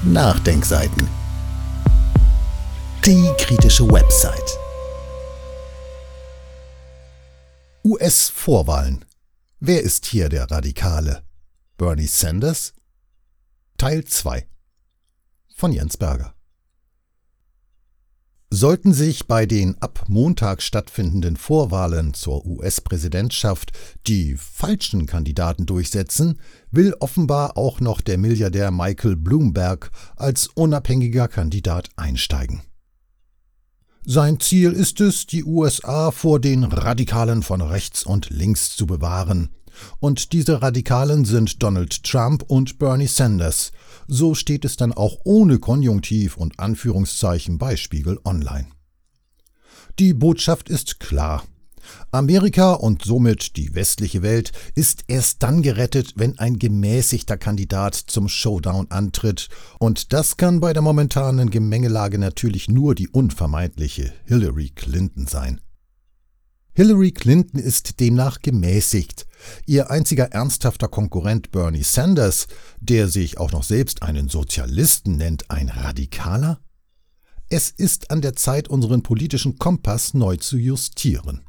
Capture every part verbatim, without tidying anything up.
Nachdenkseiten. Die kritische Website. U S-Vorwahlen. Wer ist hier der Radikale? Bernie Sanders? Teil zwei von Jens Berger. Sollten sich bei den ab Montag stattfindenden Vorwahlen zur U S-Präsidentschaft die falschen Kandidaten durchsetzen, will offenbar auch noch der Milliardär Michael Bloomberg als unabhängiger Kandidat einsteigen. Sein Ziel ist es, die U S A vor den Radikalen von rechts und links zu bewahren. Und diese Radikalen sind Donald Trump und Bernie Sanders. So steht es dann auch ohne Konjunktiv und Anführungszeichen bei Spiegel Online. Die Botschaft ist klar. Amerika und somit die westliche Welt ist erst dann gerettet, wenn ein gemäßigter Kandidat zum Showdown antritt. Und das kann bei der momentanen Gemengelage natürlich nur die unvermeidliche Hillary Clinton sein. Hillary Clinton ist demnach gemäßigt. Ihr einziger ernsthafter Konkurrent Bernie Sanders, der sich auch noch selbst einen Sozialisten nennt, ein Radikaler? Es ist an der Zeit, unseren politischen Kompass neu zu justieren.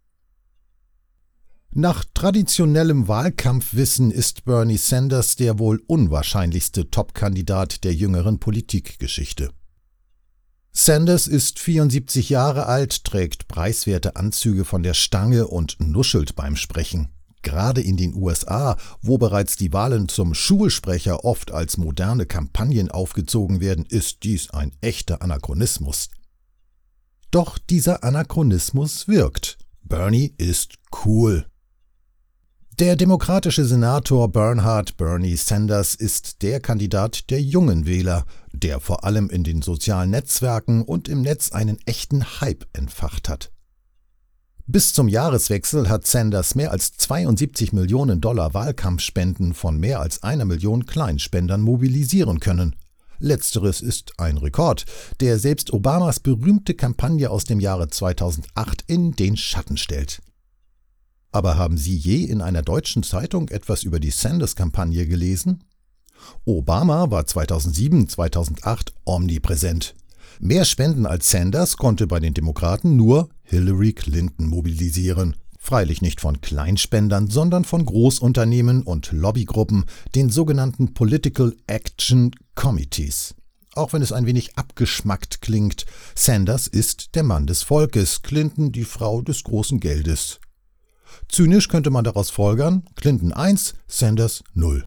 Nach traditionellem Wahlkampfwissen ist Bernie Sanders der wohl unwahrscheinlichste Top-Kandidat der jüngeren Politikgeschichte. Sanders ist vierundsiebzig Jahre alt, trägt preiswerte Anzüge von der Stange und nuschelt beim Sprechen. Gerade in den U S A, wo bereits die Wahlen zum Schulsprecher oft als moderne Kampagnen aufgezogen werden, ist dies ein echter Anachronismus. Doch dieser Anachronismus wirkt. Bernie ist cool. Der demokratische Senator Bernhard Bernie Sanders ist der Kandidat der jungen Wähler, der vor allem in den sozialen Netzwerken und im Netz einen echten Hype entfacht hat. Bis zum Jahreswechsel hat Sanders mehr als zweiundsiebzig Millionen Dollar Wahlkampfspenden von mehr als einer Million Kleinspendern mobilisieren können. Letzteres ist ein Rekord, der selbst Obamas berühmte Kampagne aus dem Jahre zweitausendacht in den Schatten stellt. Aber haben Sie je in einer deutschen Zeitung etwas über die Sanders-Kampagne gelesen? Obama war zweitausendsieben, zweitausendacht omnipräsent. Mehr Spenden als Sanders konnte bei den Demokraten nur Hillary Clinton mobilisieren. Freilich nicht von Kleinspendern, sondern von Großunternehmen und Lobbygruppen, den sogenannten Political Action Committees. Auch wenn es ein wenig abgeschmackt klingt, Sanders ist der Mann des Volkes, Clinton die Frau des großen Geldes. Zynisch könnte man daraus folgern, Clinton eins, Sanders null.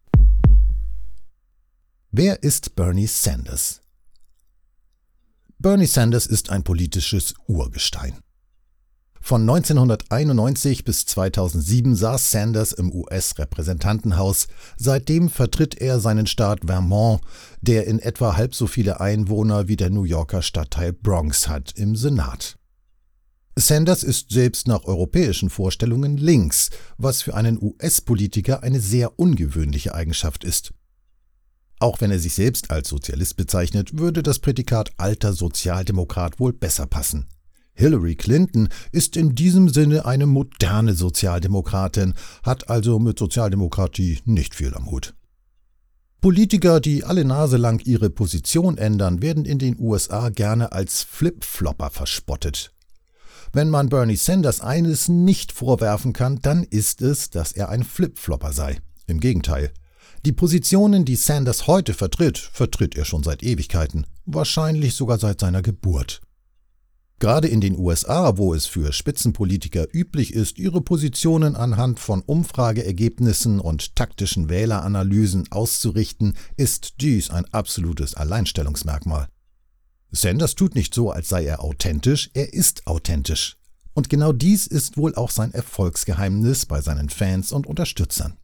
Wer ist Bernie Sanders? Bernie Sanders ist ein politisches Urgestein. Von neunzehnhunderteinundneunzig bis zweitausendsieben saß Sanders im U S-Repräsentantenhaus. Seitdem vertritt er seinen Staat Vermont, der in etwa halb so viele Einwohner wie der New Yorker Stadtteil Bronx hat, im Senat. Sanders ist selbst nach europäischen Vorstellungen links, was für einen U S-Politiker eine sehr ungewöhnliche Eigenschaft ist. Auch wenn er sich selbst als Sozialist bezeichnet, würde das Prädikat alter Sozialdemokrat wohl besser passen. Hillary Clinton ist in diesem Sinne eine moderne Sozialdemokratin, hat also mit Sozialdemokratie nicht viel am Hut. Politiker, die alle Nase lang ihre Position ändern, werden in den U S A gerne als Flip-Flopper verspottet. Wenn man Bernie Sanders eines nicht vorwerfen kann, dann ist es, dass er ein Flip-Flopper sei. Im Gegenteil. Die Positionen, die Sanders heute vertritt, vertritt er schon seit Ewigkeiten, wahrscheinlich sogar seit seiner Geburt. Gerade in den U S A, wo es für Spitzenpolitiker üblich ist, ihre Positionen anhand von Umfrageergebnissen und taktischen Wähleranalysen auszurichten, ist dies ein absolutes Alleinstellungsmerkmal. Sanders tut nicht so, als sei er authentisch, er ist authentisch. Und genau dies ist wohl auch sein Erfolgsgeheimnis bei seinen Fans und Unterstützern.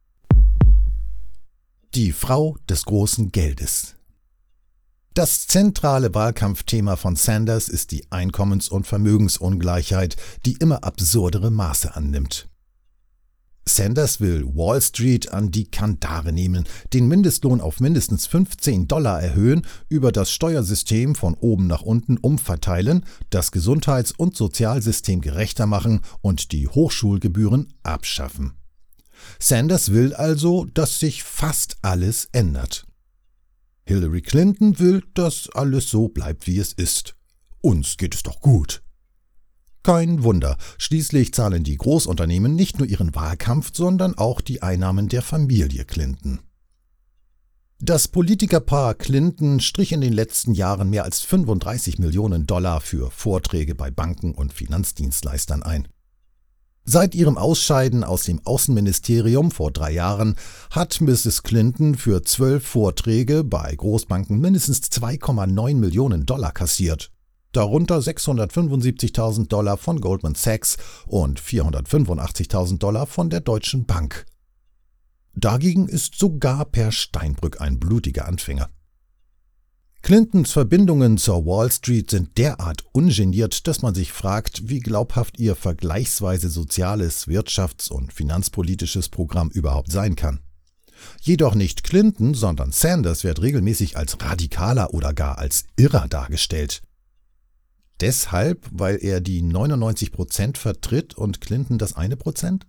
Die Frau des großen Geldes. Das zentrale Wahlkampfthema von Sanders ist die Einkommens- und Vermögensungleichheit, die immer absurdere Maße annimmt. Sanders will Wall Street an die Kandare nehmen, den Mindestlohn auf mindestens fünfzehn Dollar erhöhen, über das Steuersystem von oben nach unten umverteilen, das Gesundheits- und Sozialsystem gerechter machen und die Hochschulgebühren abschaffen. Sanders will also, dass sich fast alles ändert. Hillary Clinton will, dass alles so bleibt, wie es ist. Uns geht es doch gut. Kein Wunder, schließlich zahlen die Großunternehmen nicht nur ihren Wahlkampf, sondern auch die Einnahmen der Familie Clinton. Das Politikerpaar Clinton strich in den letzten Jahren mehr als fünfunddreißig Millionen Dollar für Vorträge bei Banken und Finanzdienstleistern ein. Seit ihrem Ausscheiden aus dem Außenministerium vor drei Jahren hat Misses Clinton für zwölf Vorträge bei Großbanken mindestens zwei Komma neun Millionen Dollar kassiert. Darunter sechshundertfünfundsiebzigtausend Dollar von Goldman Sachs und vierhundertfünfundachtzigtausend Dollar von der Deutschen Bank. Dagegen ist sogar Per Steinbrück ein blutiger Anfänger. Clintons Verbindungen zur Wall Street sind derart ungeniert, dass man sich fragt, wie glaubhaft ihr vergleichsweise soziales, wirtschafts- und finanzpolitisches Programm überhaupt sein kann. Jedoch nicht Clinton, sondern Sanders wird regelmäßig als Radikaler oder gar als Irrer dargestellt. Deshalb, weil er die neunundneunzig Prozent vertritt und Clinton das eine Prozent?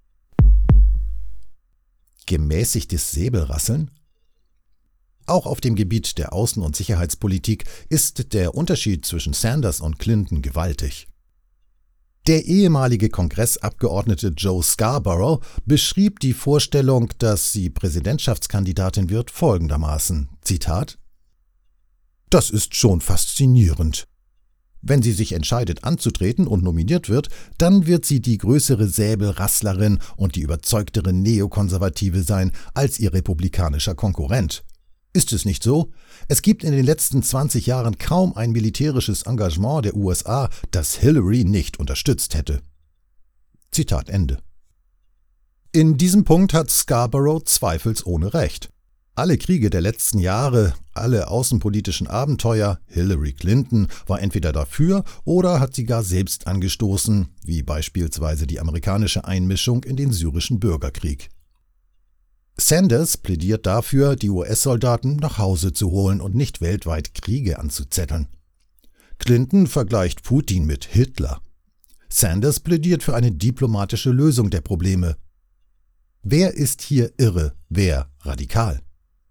Gemäßigtes Säbelrasseln? Auch auf dem Gebiet der Außen- und Sicherheitspolitik ist der Unterschied zwischen Sanders und Clinton gewaltig. Der ehemalige Kongressabgeordnete Joe Scarborough beschrieb die Vorstellung, dass sie Präsidentschaftskandidatin wird, folgendermaßen, Zitat: »Das ist schon faszinierend. Wenn sie sich entscheidet anzutreten und nominiert wird, dann wird sie die größere Säbelrasslerin und die überzeugtere Neokonservative sein als ihr republikanischer Konkurrent. Ist es nicht so? Es gibt in den letzten zwanzig Jahren kaum ein militärisches Engagement der U S A, das Hillary nicht unterstützt hätte.« Zitat Ende. In diesem Punkt hat Scarborough zweifelsohne recht. Alle Kriege der letzten Jahre, alle außenpolitischen Abenteuer, Hillary Clinton war entweder dafür oder hat sie gar selbst angestoßen, wie beispielsweise die amerikanische Einmischung in den syrischen Bürgerkrieg. Sanders plädiert dafür, die U S-Soldaten nach Hause zu holen und nicht weltweit Kriege anzuzetteln. Clinton vergleicht Putin mit Hitler. Sanders plädiert für eine diplomatische Lösung der Probleme. Wer ist hier irre, wer radikal?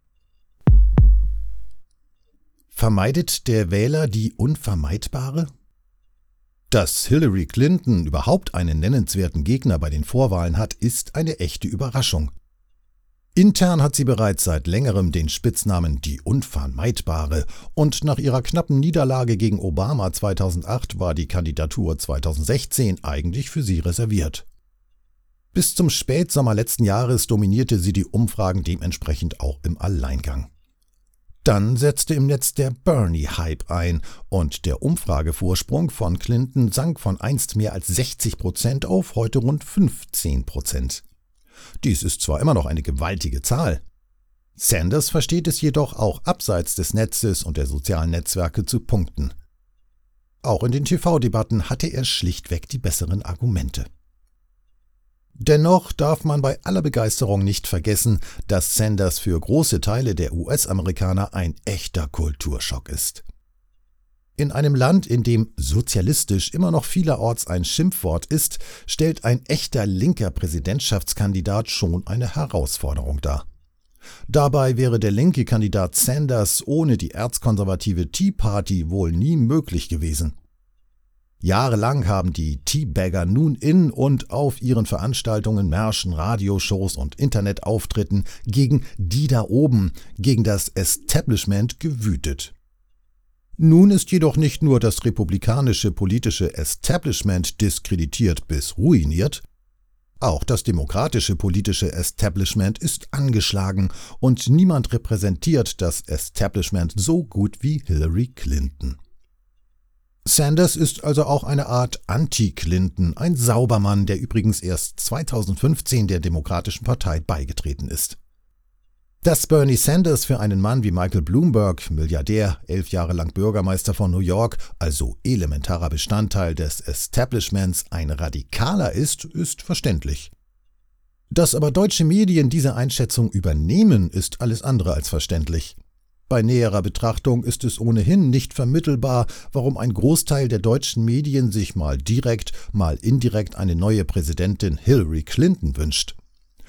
Vermeidet der Wähler die Unvermeidbare? Dass Hillary Clinton überhaupt einen nennenswerten Gegner bei den Vorwahlen hat, ist eine echte Überraschung. Intern hat sie bereits seit längerem den Spitznamen »die Unvermeidbare« und nach ihrer knappen Niederlage gegen Obama zweitausendacht war die Kandidatur zweitausendsechzehn eigentlich für sie reserviert. Bis zum Spätsommer letzten Jahres dominierte sie die Umfragen dementsprechend auch im Alleingang. Dann setzte im Netz der Bernie-Hype ein und der Umfragevorsprung von Clinton sank von einst mehr als sechzig Prozent auf heute rund fünfzehn Prozent. Dies ist zwar immer noch eine gewaltige Zahl. Sanders versteht es jedoch auch abseits des Netzes und der sozialen Netzwerke zu punkten. Auch in den T V-Debatten hatte er schlichtweg die besseren Argumente. Dennoch darf man bei aller Begeisterung nicht vergessen, dass Sanders für große Teile der U S-Amerikaner ein echter Kulturschock ist. In einem Land, in dem sozialistisch immer noch vielerorts ein Schimpfwort ist, stellt ein echter linker Präsidentschaftskandidat schon eine Herausforderung dar. Dabei wäre der linke Kandidat Sanders ohne die erzkonservative Tea Party wohl nie möglich gewesen. Jahrelang haben die Teabagger nun in und auf ihren Veranstaltungen, Märschen, Radioshows und Internetauftritten gegen die da oben, gegen das Establishment gewütet. Nun ist jedoch nicht nur das republikanische politische Establishment diskreditiert bis ruiniert, auch das demokratische politische Establishment ist angeschlagen und niemand repräsentiert das Establishment so gut wie Hillary Clinton. Sanders ist also auch eine Art Anti-Clinton, ein Saubermann, der übrigens erst zweitausendfünfzehn der Demokratischen Partei beigetreten ist. Dass Bernie Sanders für einen Mann wie Michael Bloomberg, Milliardär, elf Jahre lang Bürgermeister von New York, also elementarer Bestandteil des Establishments, ein Radikaler ist, ist verständlich. Dass aber deutsche Medien diese Einschätzung übernehmen, ist alles andere als verständlich. Bei näherer Betrachtung ist es ohnehin nicht vermittelbar, warum ein Großteil der deutschen Medien sich mal direkt, mal indirekt eine neue Präsidentin Hillary Clinton wünscht.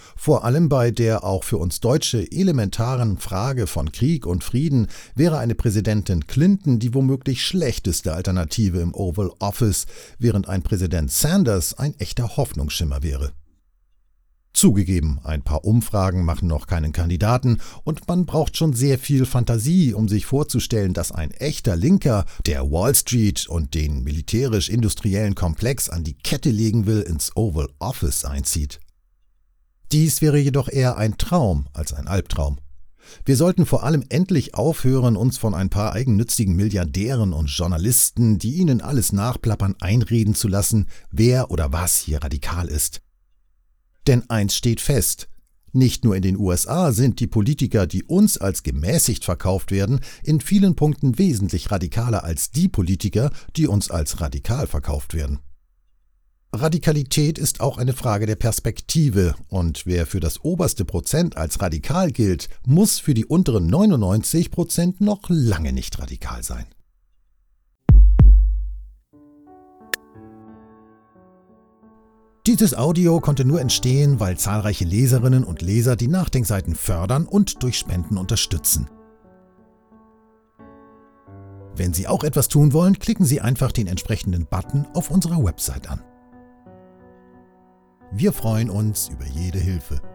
Vor allem bei der auch für uns Deutsche elementaren Frage von Krieg und Frieden wäre eine Präsidentin Clinton die womöglich schlechteste Alternative im Oval Office, während ein Präsident Sanders ein echter Hoffnungsschimmer wäre. Zugegeben, ein paar Umfragen machen noch keinen Kandidaten und man braucht schon sehr viel Fantasie, um sich vorzustellen, dass ein echter Linker, der Wall Street und den militärisch-industriellen Komplex an die Kette legen will, ins Oval Office einzieht. Dies wäre jedoch eher ein Traum als ein Albtraum. Wir sollten vor allem endlich aufhören, uns von ein paar eigennützigen Milliardären und Journalisten, die ihnen alles nachplappern, einreden zu lassen, wer oder was hier radikal ist. Denn eins steht fest: Nicht nur in den U S A sind die Politiker, die uns als gemäßigt verkauft werden, in vielen Punkten wesentlich radikaler als die Politiker, die uns als radikal verkauft werden. Radikalität ist auch eine Frage der Perspektive, und wer für das oberste Prozent als radikal gilt, muss für die unteren neunundneunzig Prozent noch lange nicht radikal sein. Dieses Audio konnte nur entstehen, weil zahlreiche Leserinnen und Leser die Nachdenkseiten fördern und durch Spenden unterstützen. Wenn Sie auch etwas tun wollen, klicken Sie einfach den entsprechenden Button auf unserer Website an. Wir freuen uns über jede Hilfe.